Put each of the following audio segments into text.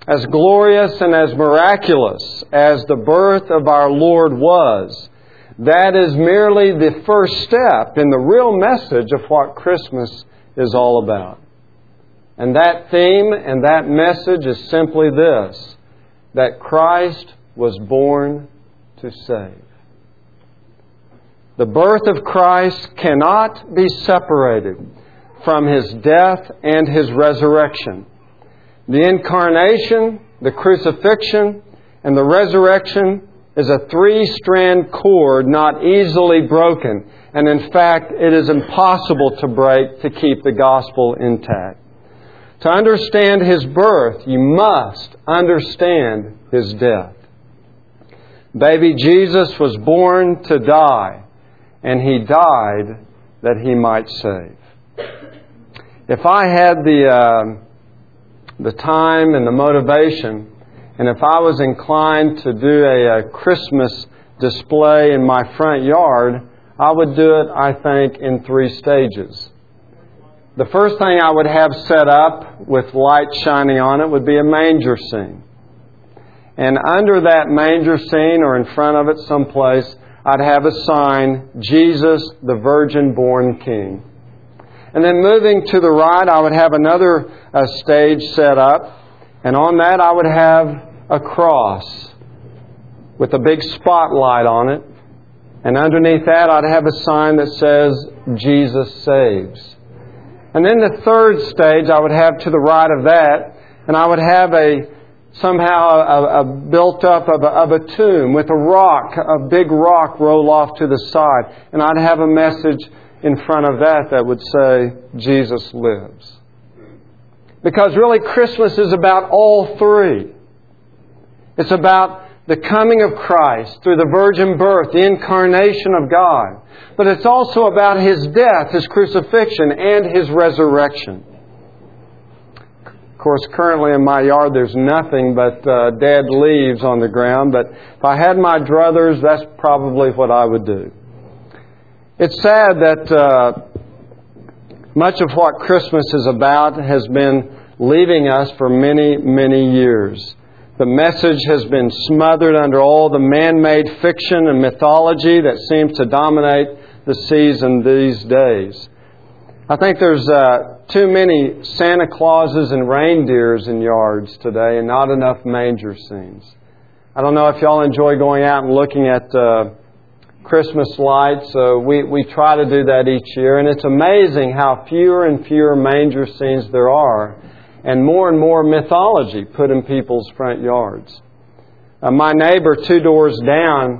as glorious and as miraculous as the birth of our Lord was, that is merely the first step in the real message of what Christmas is all about. And that theme and that message is simply this, that Christ was born to save. The birth of Christ cannot be separated from His death and His resurrection. The incarnation, the crucifixion, and the resurrection is a three-strand cord not easily broken. And in fact, it is impossible to break to keep the gospel intact. To understand His birth, you must understand His death. Baby Jesus was born to die, and He died that He might save. If I had the time and the motivation, and if I was inclined to do a Christmas display in my front yard, I would do it, I think, in 3 stages. The first thing I would have set up with light shining on it would be a manger scene. And under that manger scene, or in front of it someplace, I'd have a sign, Jesus, the Virgin-born King. And then moving to the right, I would have another stage set up. And on that, I would have a cross with a big spotlight on it. And underneath that, I'd have a sign that says, Jesus saves. And then the third stage I would have to the right of that, and I would have somehow a built up of a tomb with a big rock roll off to the side. And I'd have a message in front of that would say, Jesus lives. Because really Christmas is about all 3. It's about the coming of Christ through the virgin birth, the incarnation of God. But it's also about His death, His crucifixion, and His resurrection. Of course, currently in my yard there's nothing but dead leaves on the ground. But if I had my druthers, that's probably what I would do. It's sad that much of what Christmas is about has been leaving us for many, many years. The message has been smothered under all the man-made fiction and mythology that seems to dominate the season these days. I think there's too many Santa Clauses and reindeers in yards today and not enough manger scenes. I don't know if y'all enjoy going out and looking at Christmas lights. We try to do that each year, and it's amazing how fewer and fewer manger scenes there are, and more mythology put in people's front yards. My neighbor 2 doors down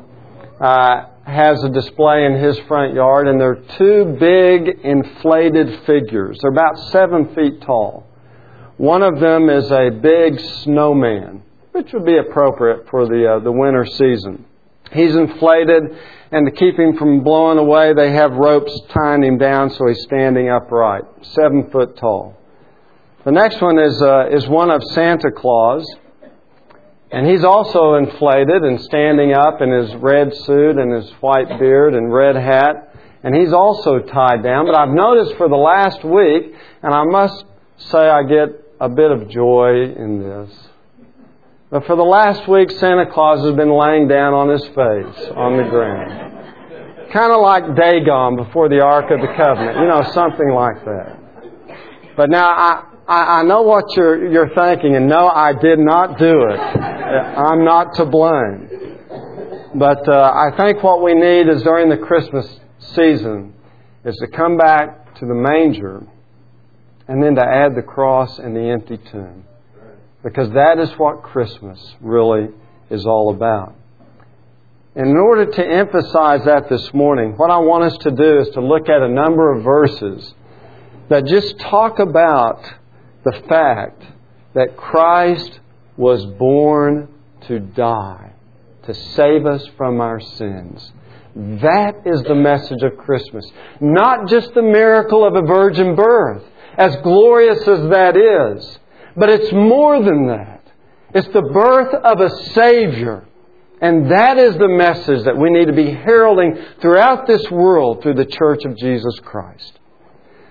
has a display in his front yard, and they're 2 big inflated figures. They're about 7 feet tall. One of them is a big snowman, which would be appropriate for the winter season. He's inflated, and to keep him from blowing away, they have ropes tying him down so he's standing upright, 7 foot tall. The next one is one of Santa Claus, and he's also inflated and standing up in his red suit and his white beard and red hat, and he's also tied down. But I've noticed for the last week, and I must say I get a bit of joy in this, but for the last week, Santa Claus has been laying down on his face on the ground. Kind of like Dagon before the Ark of the Covenant, something like that. But now I know what you're thinking, and no, I did not do it. I'm not to blame. But I think what we need is during the Christmas season is to come back to the manger and then to add the cross and the empty tomb. Because that is what Christmas really is all about. And in order to emphasize that this morning, what I want us to do is to look at a number of verses that just talk about the fact that Christ was born to die, to save us from our sins. That is the message of Christmas. Not just the miracle of a virgin birth, as glorious as that is. But it's more than that. It's the birth of a Savior. And that is the message that we need to be heralding throughout this world through the Church of Jesus Christ.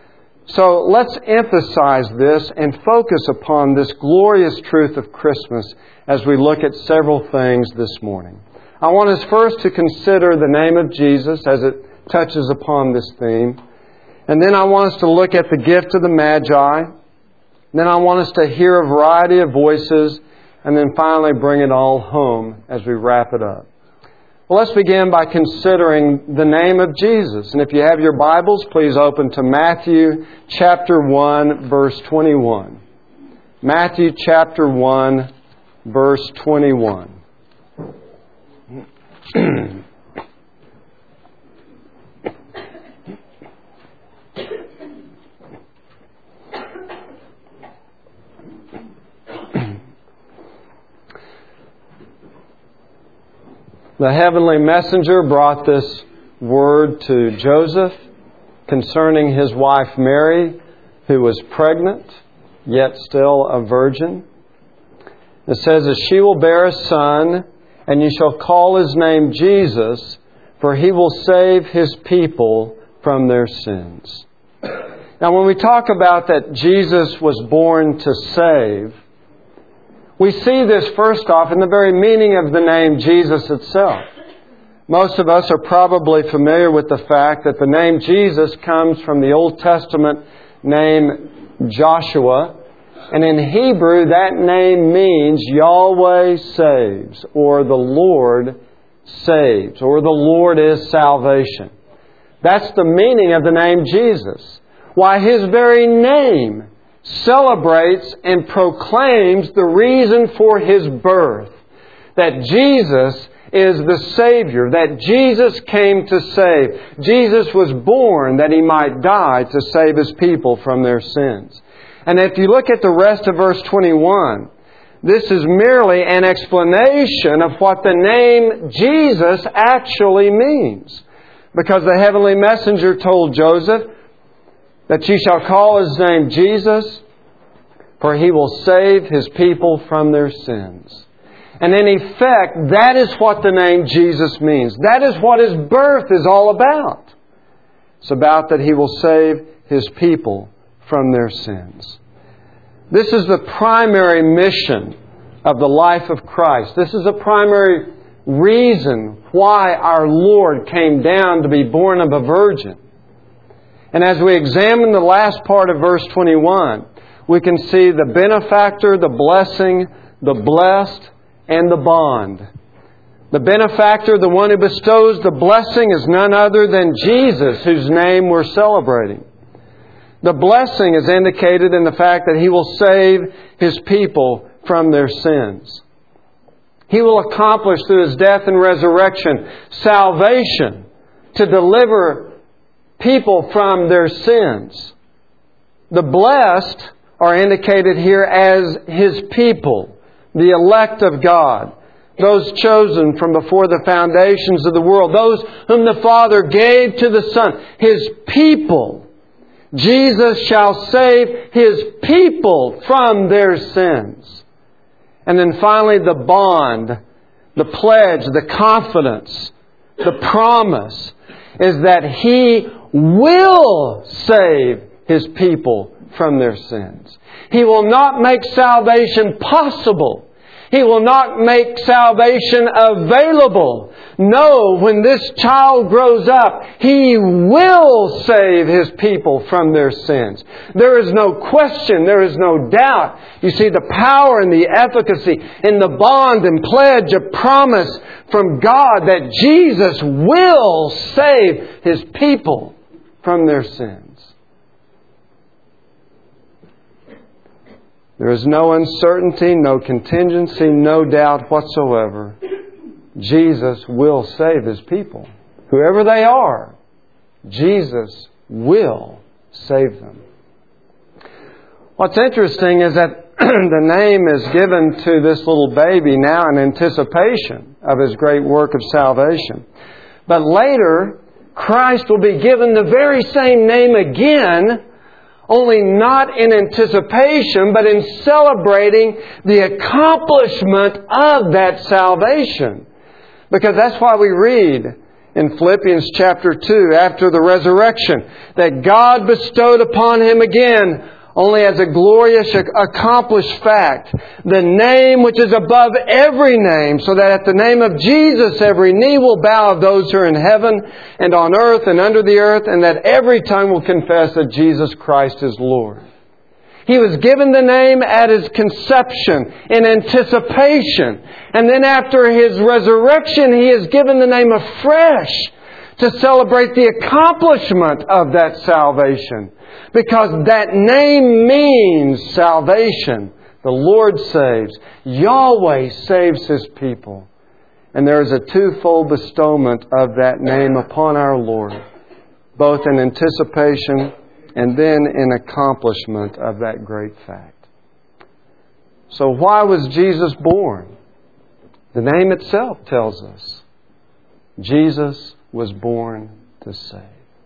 So let's emphasize this and focus upon this glorious truth of Christmas as we look at several things this morning. I want us first to consider the name of Jesus as it touches upon this theme. And then I want us to look at the gift of the Magi. Then I want us to hear a variety of voices. And then finally bring it all home as we wrap it up. Well, let's begin by considering the name of Jesus. And if you have your Bibles, please open to Matthew chapter 1, verse 21. Matthew chapter 1, verse 21. The heavenly messenger brought this word to Joseph concerning his wife Mary, who was pregnant, yet still a virgin. It says that she will bear a son, and you shall call his name Jesus, for he will save his people from their sins. Now, when we talk about that Jesus was born to save, we see this first off in the very meaning of the name Jesus itself. Most of us are probably familiar with the fact that the name Jesus comes from the Old Testament name Joshua. And in Hebrew, that name means Yahweh saves, or the Lord saves, or the Lord is salvation. That's the meaning of the name Jesus. Why, His very name celebrates and proclaims the reason for His birth. That Jesus is the Savior. That Jesus came to save. Jesus was born that He might die to save His people from their sins. And if you look at the rest of verse 21, this is merely an explanation of what the name Jesus actually means. Because the heavenly messenger told Joseph that ye shall call His name Jesus, for He will save His people from their sins. And in effect, that is what the name Jesus means. That is what His birth is all about. It's about that He will save His people from their sins. This is the primary mission of the life of Christ. This is the primary reason why our Lord came down to be born of a virgin. And as we examine the last part of verse 21, we can see the benefactor, the blessing, the blessed, and the bond. The benefactor, the one who bestows the blessing, is none other than Jesus, whose name we're celebrating. The blessing is indicated in the fact that He will save His people from their sins. He will accomplish through His death and resurrection salvation to deliver people from their sins. The blessed are indicated here as His people, the elect of God, those chosen from before the foundations of the world, those whom the Father gave to the Son, His people. Jesus shall save His people from their sins. And then finally the bond, the pledge, the confidence, the promise is that He will save His people from their sins. He will not make salvation possible. He will not make salvation available. No, when this child grows up, He will save His people from their sins. There is no question, there is no doubt. You see the power and the efficacy in the bond and pledge of promise from God that Jesus will save His people from their sins. There is no uncertainty, no contingency, no doubt whatsoever. Jesus will save His people. Whoever they are, Jesus will save them. What's interesting is that the name is given to this little baby now in anticipation of His great work of salvation. But later, Christ will be given the very same name again, only not in anticipation, but in celebrating the accomplishment of that salvation. Because that's why we read in Philippians chapter 2 after the resurrection that God bestowed upon Him again, only as a glorious, accomplished fact, the name which is above every name, so that at the name of Jesus every knee will bow of those who are in heaven and on earth and under the earth, and that every tongue will confess that Jesus Christ is Lord. He was given the name at His conception in anticipation. And then after His resurrection, He is given the name afresh to celebrate the accomplishment of that salvation. Because that name means salvation. The Lord saves. Yahweh saves His people. And there is a twofold bestowment of that name upon our Lord, both in anticipation and then in accomplishment of that great fact. So why was Jesus born? The name itself tells us. Jesus was born to save.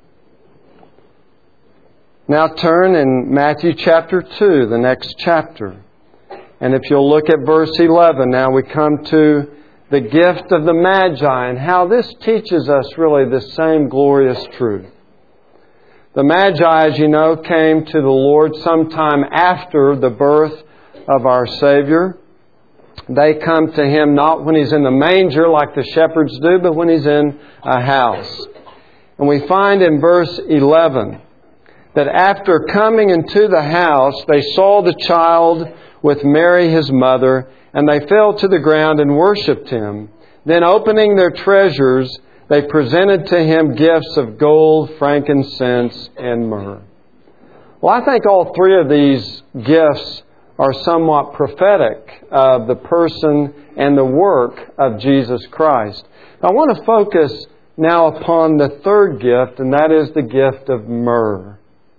Now turn in Matthew chapter 2, the next chapter. And if you'll look at verse 11, now we come to the gift of the Magi and how this teaches us really the same glorious truth. The Magi, as you know, came to the Lord sometime after the birth of our Savior. They come to Him not when He's in the manger like the shepherds do, but when He's in a house. And we find in verse 11 that after coming into the house, they saw the child with Mary His mother, and they fell to the ground and worshipped Him. Then opening their treasures, they presented to Him gifts of gold, frankincense, and myrrh. Well, I think all three of these gifts are somewhat prophetic of the person and the work of Jesus Christ. I want to focus now upon the third gift, and that is the gift of myrrh.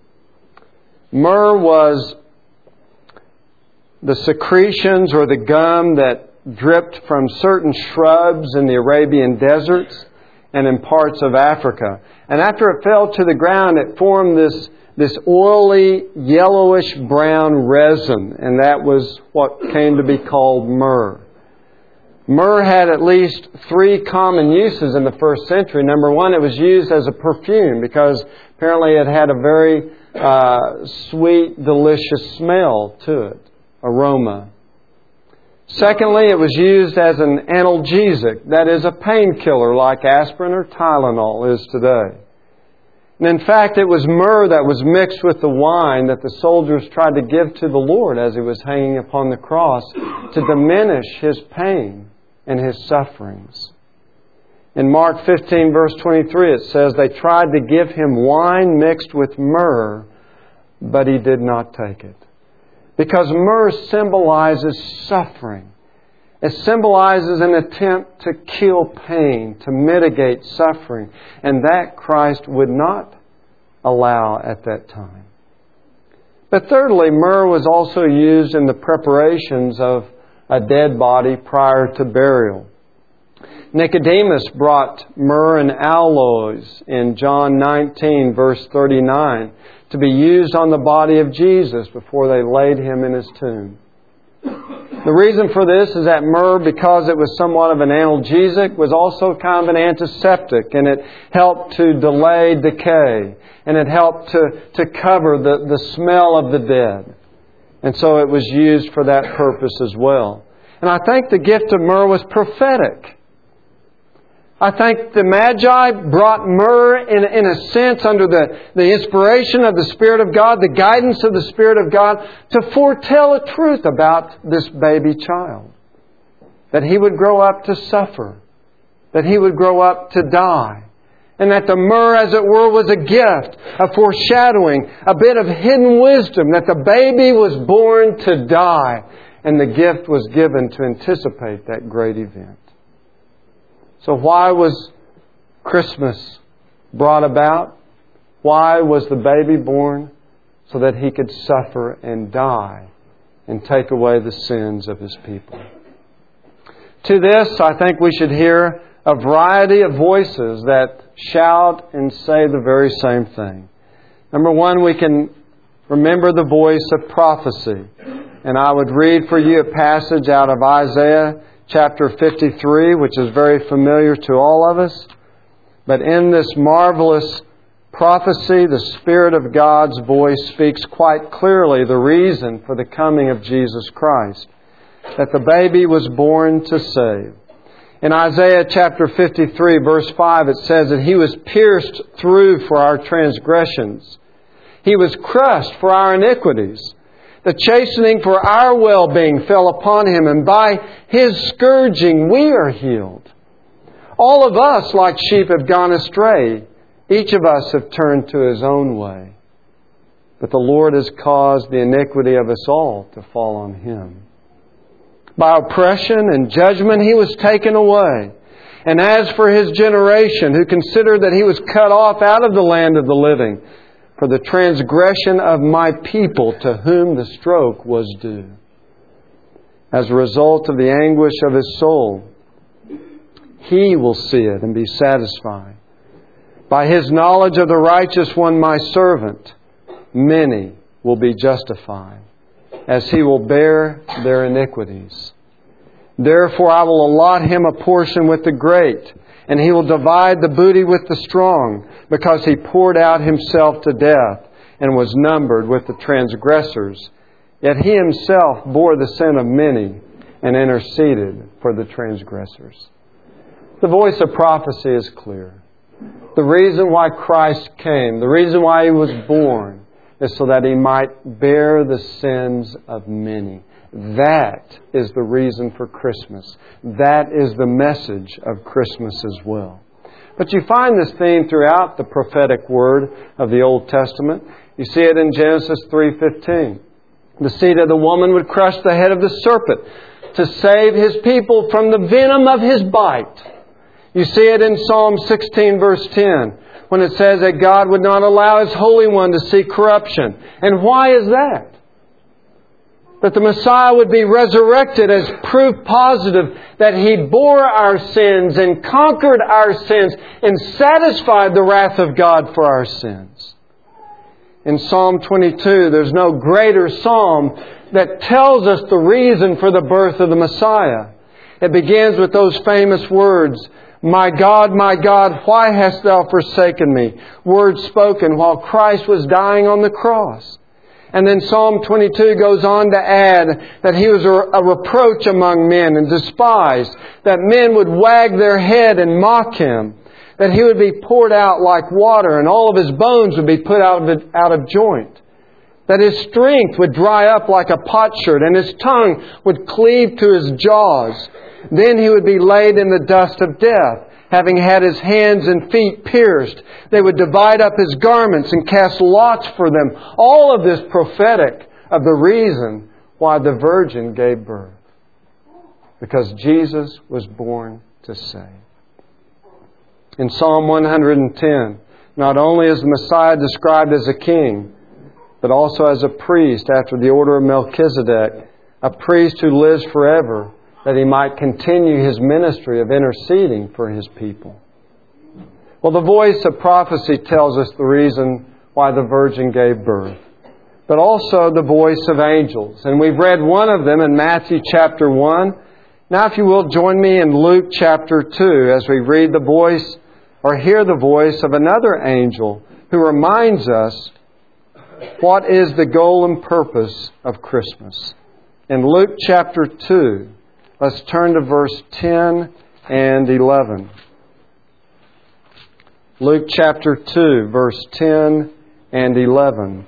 Myrrh was the secretions or the gum that dripped from certain shrubs in the Arabian deserts and in parts of Africa. And after it fell to the ground, it formed this oily, yellowish brown resin, and that was what came to be called myrrh. Myrrh had at least three common uses in the first century. Number one, it was used as a perfume because apparently it had a very sweet, delicious smell to it, aroma. Secondly, it was used as an analgesic, that is a painkiller like aspirin or Tylenol is today. And in fact, it was myrrh that was mixed with the wine that the soldiers tried to give to the Lord as He was hanging upon the cross to diminish His pain and His sufferings. In Mark 15 verse 23 it says, they tried to give Him wine mixed with myrrh, but He did not take it. Because myrrh symbolizes suffering. It symbolizes an attempt to kill pain, to mitigate suffering. And that Christ would not allow at that time. But thirdly, myrrh was also used in the preparations of a dead body prior to burial. Nicodemus brought myrrh and aloes in John 19 verse 39 to be used on the body of Jesus before they laid Him in His tomb. The reason for this is that myrrh, because it was somewhat of an analgesic, was also kind of an antiseptic, and it helped to delay decay, and it helped to cover the smell of the dead. And so it was used for that purpose as well. And I think the gift of myrrh was prophetic. I think the Magi brought myrrh in a sense under the inspiration of the Spirit of God, the guidance of the Spirit of God, to foretell a truth about this baby child. That He would grow up to suffer. That He would grow up to die. And that the myrrh, as it were, was a gift, a foreshadowing, a bit of hidden wisdom, that the baby was born to die. And the gift was given to anticipate that great event. So why was Christmas brought about? Why was the baby born? So that He could suffer and die and take away the sins of His people. To this, I think we should hear a variety of voices that shout and say the very same thing. Number one, we can remember the voice of prophecy. And I would read for you a passage out of Isaiah chapter 53, which is very familiar to all of us. But in this marvelous prophecy, the Spirit of God's voice speaks quite clearly the reason for the coming of Jesus Christ, that the baby was born to save. In Isaiah chapter 53, verse 5, it says that He was pierced through for our transgressions. He was crushed for our iniquities. The chastening for our well-being fell upon Him, and by His scourging we are healed. All of us, like sheep, have gone astray. Each of us have turned to his own way. But the Lord has caused the iniquity of us all to fall on Him. By oppression and judgment He was taken away. And as for His generation, who considered that He was cut off out of the land of the living, for the transgression of my people to whom the stroke was due. As a result of the anguish of His soul, He will see it and be satisfied. By His knowledge of the righteous one, my servant, many will be justified, as He will bear their iniquities. Therefore I will allot him a portion with the great, and he will divide the booty with the strong, because he poured out himself to death and was numbered with the transgressors. Yet he himself bore the sin of many and interceded for the transgressors. The voice of prophecy is clear. The reason why Christ came, the reason why He was born, is so that He might bear the sins of many. That is the reason for Christmas. That is the message of Christmas as well. But you find this theme throughout the prophetic word of the Old Testament. You see it in Genesis 3:15. The seed of the woman would crush the head of the serpent to save His people from the venom of his bite. You see it in Psalm 16 verse 10, when it says that God would not allow His Holy One to see corruption. And why is that? That the Messiah would be resurrected as proof positive that He bore our sins and conquered our sins and satisfied the wrath of God for our sins. In Psalm 22, there's no greater psalm that tells us the reason for the birth of the Messiah. It begins with those famous words, my God, why hast Thou forsaken me? Words spoken while Christ was dying on the cross. And then Psalm 22 goes on to add that He was a reproach among men and despised, that men would wag their head and mock Him, that He would be poured out like water and all of His bones would be put out of joint, that His strength would dry up like a potsherd and His tongue would cleave to His jaws. Then He would be laid in the dust of death, having had His hands and feet pierced. They would divide up His garments and cast lots for them. All of this prophetic of the reason why the Virgin gave birth. Because Jesus was born to save. In Psalm 110, not only is the Messiah described as a king, but also as a priest after the order of Melchizedek, a priest who lives forever, that He might continue His ministry of interceding for His people. Well, the voice of prophecy tells us the reason why the Virgin gave birth, but also the voice of angels. And we've read one of them in Matthew chapter 1. Now, if you will, join me in Luke chapter 2 as we read the voice or hear the voice of another angel who reminds us what is the goal and purpose of Christmas. In Luke chapter 2, let's turn to verse 10 and 11. Luke chapter 2, verse 10 and 11.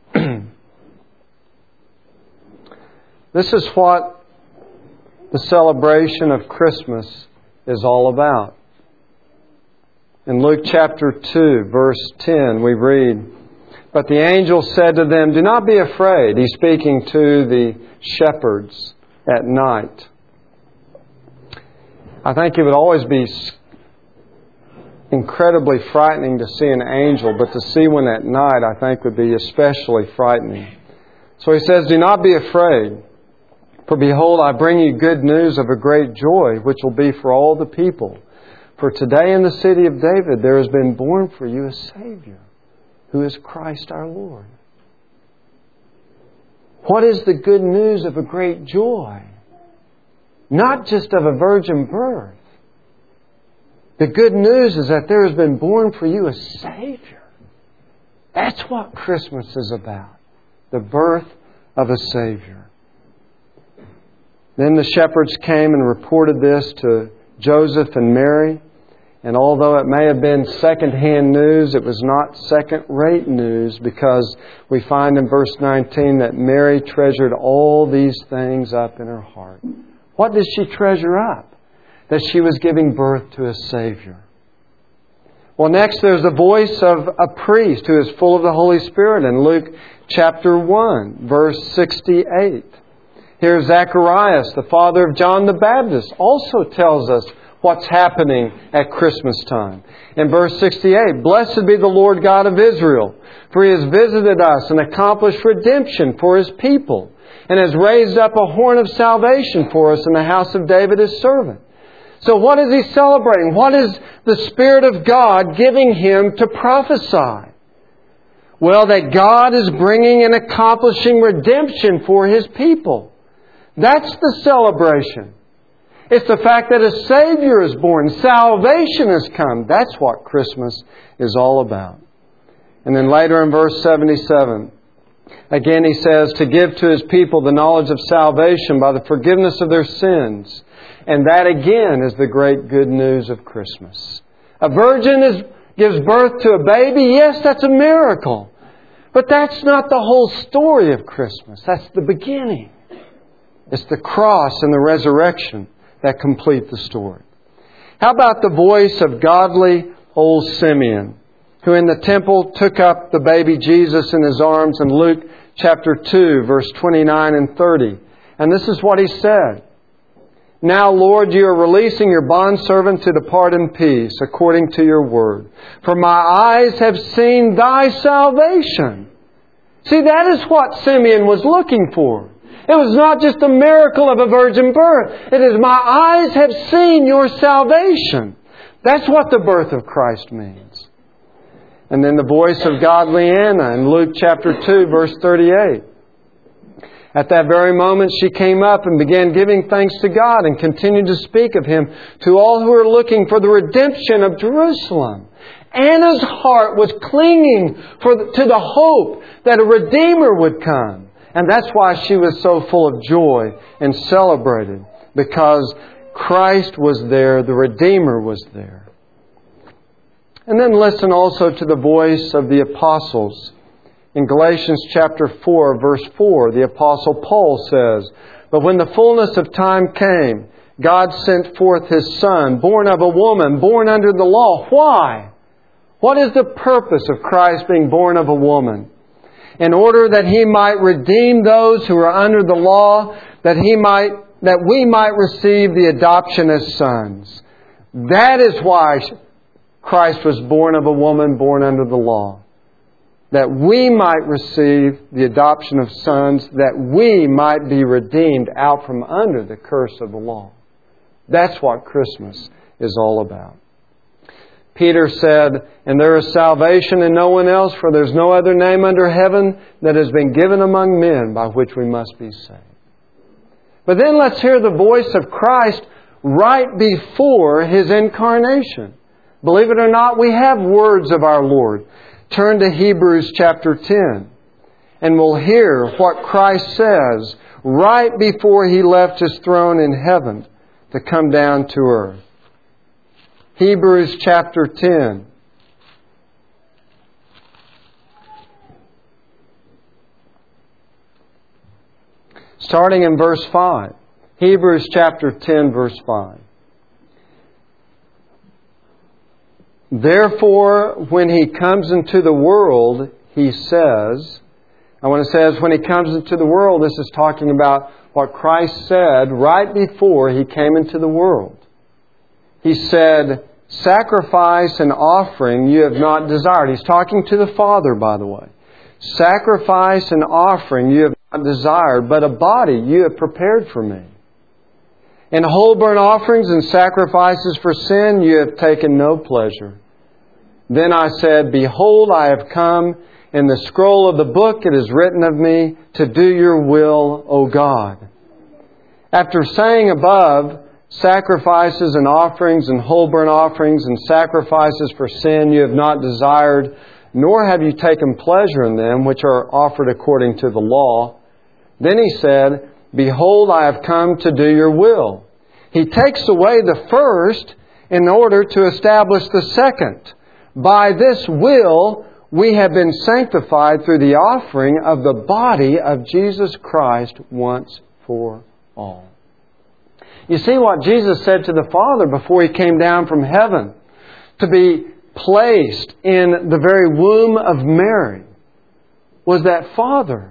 This is what the celebration of Christmas is all about. In Luke chapter 2, verse 10, we read, but the angel said to them, do not be afraid. He's speaking to the shepherds at night. I think it would always be incredibly frightening to see an angel, but to see one at night I think would be especially frightening. So He says, do not be afraid, for behold, I bring you good news of a great joy, which will be for all the people. For today in the city of David there has been born for you a Savior, who is Christ our Lord. What is the good news of a great joy? Not just of a virgin birth, The good news is that there has been born for you a Savior. That's what Christmas is about. The birth of a Savior. Then the shepherds came and reported this to Joseph and Mary. And although it may have been second-hand news, it was not second-rate news, because we find in verse 19 that Mary treasured all these things up in her heart. What did she treasure up? That she was giving birth to a Savior. Well, next there's the voice of a priest who is full of the Holy Spirit in Luke chapter 1, verse 68. Here Zacharias, the father of John the Baptist, also tells us what's happening at Christmas time. In verse 68, "Blessed be the Lord God of Israel, for He has visited us and accomplished redemption for His people, and has raised up a horn of salvation for us in the house of David His servant." So what is he celebrating? What is the Spirit of God giving him to prophesy? Well, that God is bringing and accomplishing redemption for His people. That's the celebration. It's the fact that a Savior is born. Salvation has come. That's what Christmas is all about. And then later in verse 77, again he says, to give to His people the knowledge of salvation by the forgiveness of their sins. And that again is the great good news of Christmas. A virgin gives birth to a baby. Yes, that's a miracle. But that's not the whole story of Christmas. That's the beginning. It's the cross and the resurrection that complete the story. How about the voice of godly old Simeon, who in the temple took up the baby Jesus in his arms in Luke chapter 2, verse 29 and 30. And this is what he said. "Now, Lord, You are releasing Your bondservant to depart in peace, according to Your word. For my eyes have seen Thy salvation." See, that is what Simeon was looking for. It was not just a miracle of a virgin birth. It is, my eyes have seen Your salvation. That's what the birth of Christ means. And then the voice of godly Anna in Luke chapter 2, verse 38. At that very moment she came up and began giving thanks to God and continued to speak of Him to all who were looking for the redemption of Jerusalem. Anna's heart was clinging to the hope that a Redeemer would come. And that's why she was so full of joy and celebrated, because Christ was there, the Redeemer was there. And then listen also to the voice of the apostles. In Galatians chapter 4, verse 4, the Apostle Paul says, "But when the fullness of time came, God sent forth His Son, born of a woman, born under the law." Why? What is the purpose of Christ being born of a woman? In order that He might redeem those who are under the law, that we might receive the adoption as sons. That is why Christ was born of a woman, born under the law. That we might receive the adoption of sons, that we might be redeemed out from under the curse of the law. That's what Christmas is all about. Peter said, "And there is salvation in no one else, for there is no other name under heaven that has been given among men by which we must be saved." But then let's hear the voice of Christ right before His incarnation. Believe it or not, we have words of our Lord. Turn to Hebrews chapter 10, and we'll hear what Christ says right before He left His throne in heaven to come down to earth. Hebrews chapter 10. Starting in verse 5. Hebrews chapter 10, verse 5. "Therefore, when He comes into the world," He says, and when it says when He comes into the world, this is talking about what Christ said right before He came into the world. He said, "Sacrifice and offering you have not desired." He's talking to the Father, by the way. "Sacrifice and offering you have not desired, but a body you have prepared for me. In whole burnt offerings and sacrifices for sin you have taken no pleasure. Then I said, Behold, I have come. In the scroll of the book it is written of me, to do Your will, O God." After saying above Sacrifices and offerings and whole burnt offerings and sacrifices for sin you have not desired, nor have you taken pleasure in them, which are offered according to the law. Then He said, Behold, I have come to do your will. He takes away the first in order to establish the second. By this will, we have been sanctified through the offering of the body of Jesus Christ once for all. You see what Jesus said to the Father before He came down from heaven to be placed in the very womb of Mary was that, Father,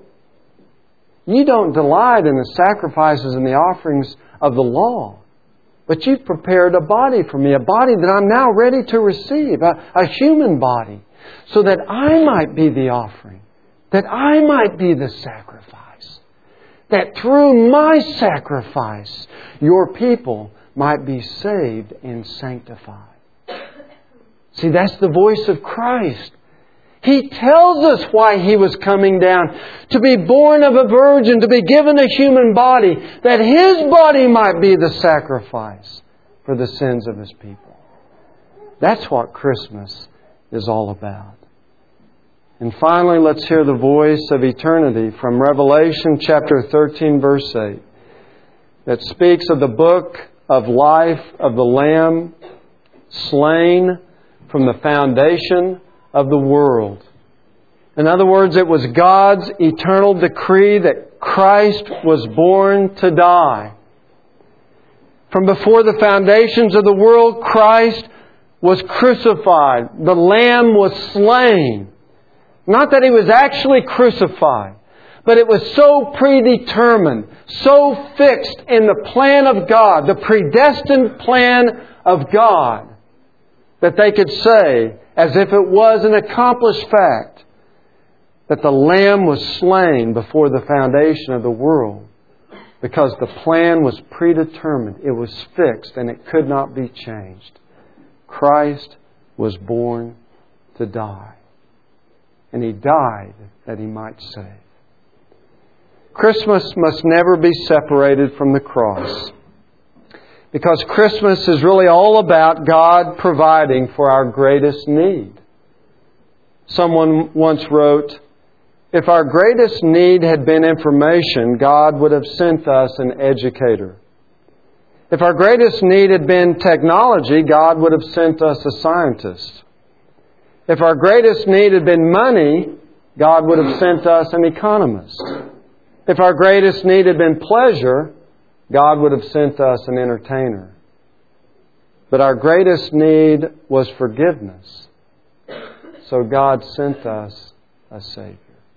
you don't delight in the sacrifices and the offerings of the law, but you've prepared a body for me, a body that I'm now ready to receive, a human body, so that I might be the offering, that I might be the sacrifice, that through my sacrifice your people might be saved and sanctified. See, that's the voice of Christ. He tells us why He was coming down. To be born of a virgin, to be given a human body, that His body might be the sacrifice for the sins of His people. That's what Christmas is all about. And finally, let's hear the voice of eternity from Revelation chapter 13, verse 8, that speaks of the book of life of the Lamb slain from the foundation of the world. In other words, it was God's eternal decree that Christ was born to die. From before the foundations of the world, Christ was crucified. The Lamb was slain. Not that He was actually crucified, but it was so predetermined, so fixed in the plan of God, the predestined plan of God, that they could say, as if it was an accomplished fact, that the Lamb was slain before the foundation of the world, because the plan was predetermined, it was fixed, and it could not be changed. Christ was born to die. And He died that He might save. Christmas must never be separated from the cross, because Christmas is really all about God providing for our greatest need. Someone once wrote, if our greatest need had been information, God would have sent us an educator. If our greatest need had been technology, God would have sent us a scientist. If our greatest need had been money, God would have sent us an economist. If our greatest need had been pleasure, God would have sent us an entertainer. But our greatest need was forgiveness. So God sent us a Savior.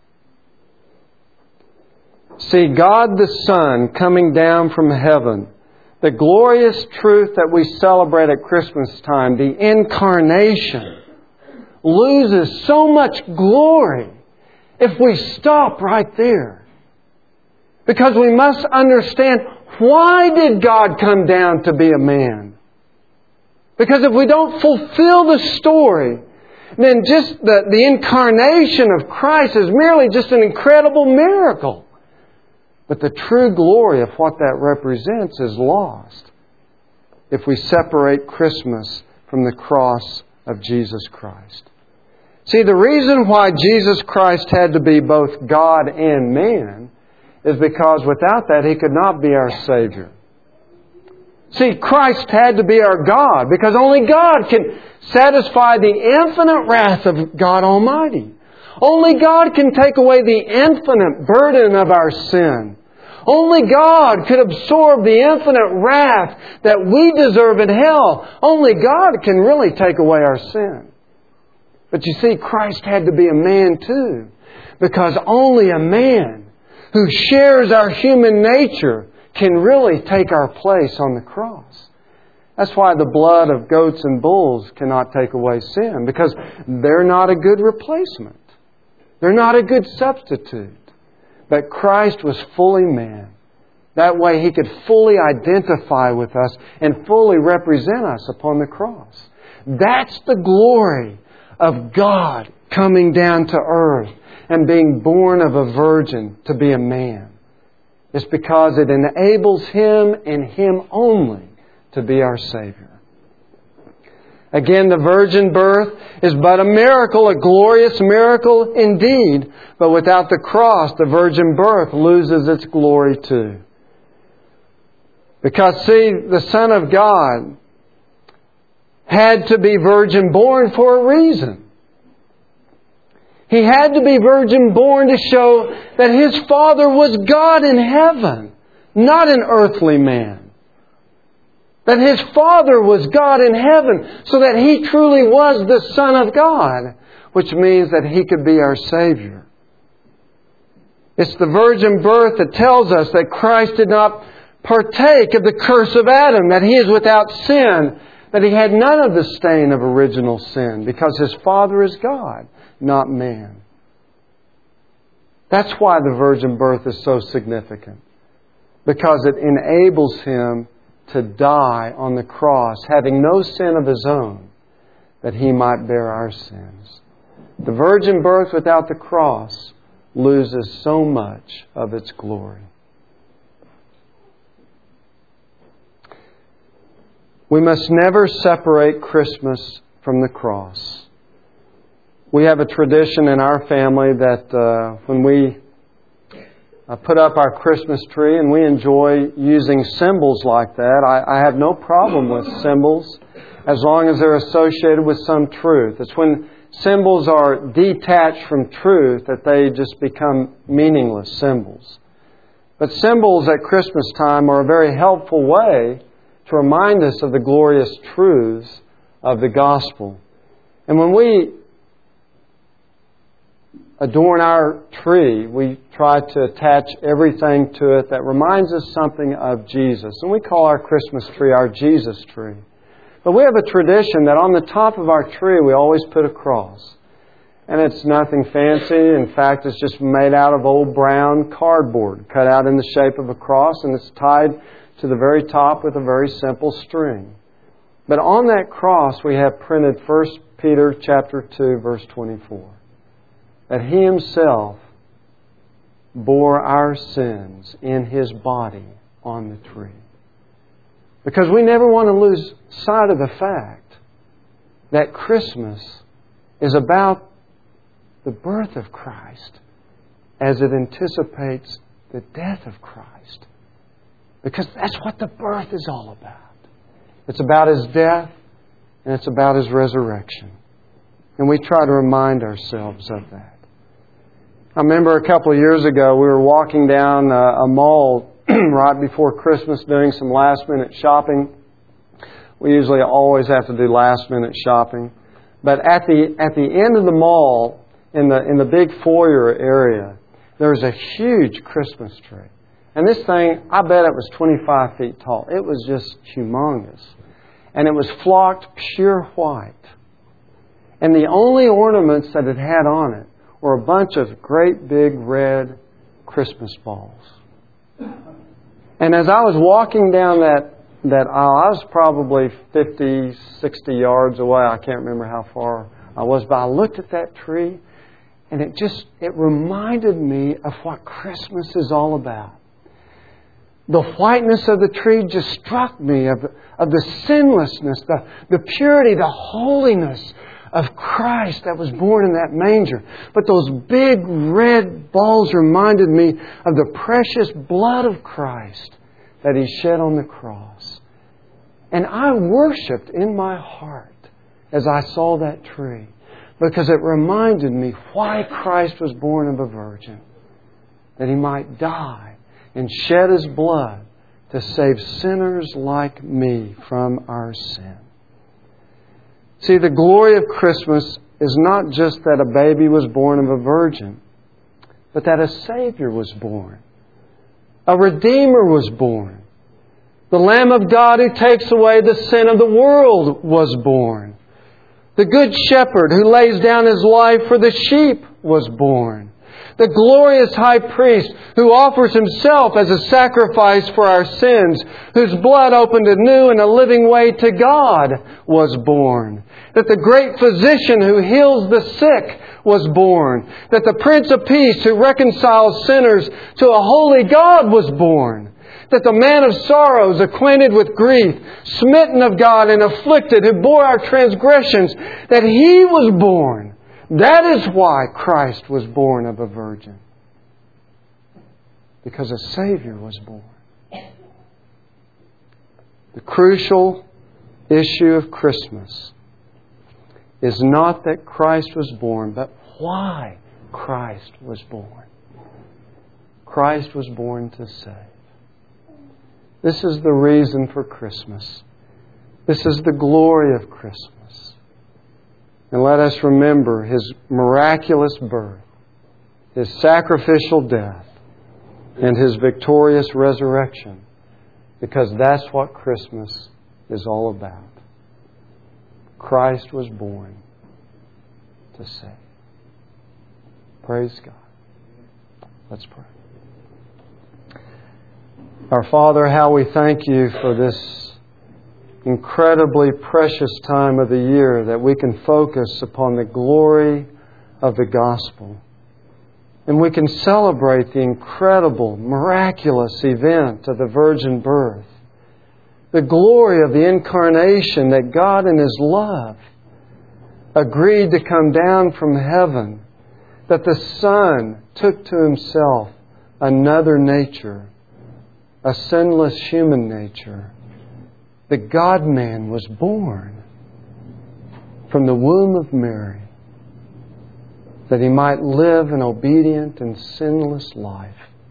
See, God the Son coming down from heaven, the glorious truth that we celebrate at Christmas time, the incarnation, loses so much glory if we stop right there. Because we must understand, why did God come down to be a man? Because if we don't fulfill the story, then just the incarnation of Christ is merely just an incredible miracle. But the true glory of what that represents is lost if we separate Christmas from the cross of Jesus Christ. See, the reason why Jesus Christ had to be both God and man is because without that He could not be our Savior. See, Christ had to be our God because only God can satisfy the infinite wrath of God Almighty. Only God can take away the infinite burden of our sin. Only God could absorb the infinite wrath that we deserve in hell. Only God can really take away our sin. But you see, Christ had to be a man too, because only a man who shares our human nature can really take our place on the cross. That's why the blood of goats and bulls cannot take away sin, because they're not a good replacement. They're not a good substitute. But Christ was fully man. That way He could fully identify with us and fully represent us upon the cross. That's the glory of God coming down to earth and being born of a virgin to be a man. It's because it enables Him and Him only to be our Savior. Again, the virgin birth is but a miracle, a glorious miracle indeed. But without the cross, the virgin birth loses its glory too. Because, see, the Son of God had to be virgin born for a reason. He had to be virgin born to show that His Father was God in heaven, not an earthly man. That His Father was God in heaven, so that He truly was the Son of God, which means that He could be our Savior. It's the virgin birth that tells us that Christ did not partake of the curse of Adam, that He is without sin, that He had none of the stain of original sin, because His Father is God, not man. That's why the virgin birth is so significant. Because it enables Him to die on the cross, having no sin of His own, that He might bear our sins. The virgin birth without the cross loses so much of its glory. We must never separate Christmas from the cross. We have a tradition in our family that when we put up our Christmas tree, and we enjoy using symbols like that. I have no problem with symbols as long as they're associated with some truth. It's when symbols are detached from truth that they just become meaningless symbols. But symbols at Christmas time are a very helpful way to remind us of the glorious truths of the gospel. And when we adorn our tree, we try to attach everything to it that reminds us something of Jesus. And we call our Christmas tree our Jesus tree. But we have a tradition that on the top of our tree we always put a cross. And it's nothing fancy. In fact, it's just made out of old brown cardboard, cut out in the shape of a cross, and it's tied to the very top with a very simple string. But on that cross we have printed 1 Peter chapter 2, verse 24. That He Himself bore our sins in His body on the tree. Because we never want to lose sight of the fact that Christmas is about the birth of Christ as it anticipates the death of Christ. Because that's what the birth is all about. It's about His death and it's about His resurrection. And we try to remind ourselves of that. I remember a couple of years ago we were walking down a mall right before Christmas doing some last-minute shopping. We usually always have to do last-minute shopping. But at the end of the mall, in the big foyer area, there was a huge Christmas tree. And this thing, I bet it was 25 feet tall. It was just humongous. And it was flocked pure white. And the only ornaments that it had on it were a bunch of great big red Christmas balls. And as I was walking down that aisle, I was probably 50, 60 yards away. I can't remember how far I was, but I looked at that tree and it reminded me of what Christmas is all about. The whiteness of the tree just struck me of the sinlessness, the purity, the holiness of Christ that was born in that manger. But those big red balls reminded me of the precious blood of Christ that He shed on the cross. And I worshipped in my heart as I saw that tree, because it reminded me why Christ was born of a virgin. That He might die and shed His blood to save sinners like me from our sin. See, the glory of Christmas is not just that a baby was born of a virgin, but that a Savior was born. A Redeemer was born. The Lamb of God who takes away the sin of the world was born. The Good Shepherd who lays down His life for the sheep was born. the glorious high priest who offers Himself as a sacrifice for our sins, whose blood opened a new and a living way to God, was born. That the great physician who heals the sick was born. That the Prince of Peace who reconciles sinners to a holy God was born. That the man of sorrows, acquainted with grief, smitten of God and afflicted, who bore our transgressions, that He was born. That is why Christ was born of a virgin. Because a Savior was born. The crucial issue of Christmas is not that Christ was born, but why Christ was born. Christ was born to save. This is the reason for Christmas. This is the glory of Christmas. And let us remember His miraculous birth, His sacrificial death, and His victorious resurrection, because that's what Christmas is all about. Christ was born to save. Praise God. Let's pray. Our Father, how we thank You for this incredibly precious time of the year that we can focus upon the glory of the gospel. And we can celebrate the incredible, miraculous event of the virgin birth. The glory of the incarnation, that God in His love agreed to come down from heaven. That the Son took to Himself another nature, a sinless human nature. The God-man was born from the womb of Mary, that He might live an obedient and sinless life,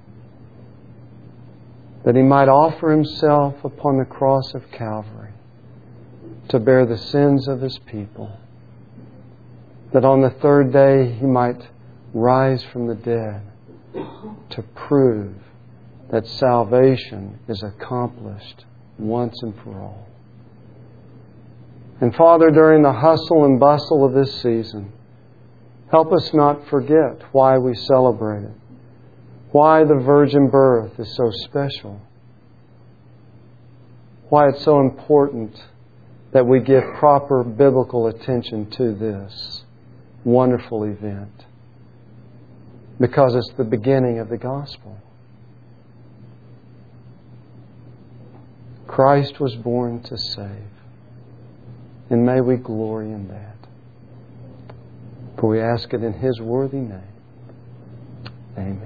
that He might offer Himself upon the cross of Calvary to bear the sins of His people, that on the third day He might rise from the dead to prove that salvation is accomplished once and for all. And Father, during the hustle and bustle of this season, help us not forget why we celebrate it, why the virgin birth is so special, why it's so important that we give proper biblical attention to this wonderful event, because it's the beginning of the gospel. Christ was born to save. And may we glory in that. For we ask it in His worthy name. Amen.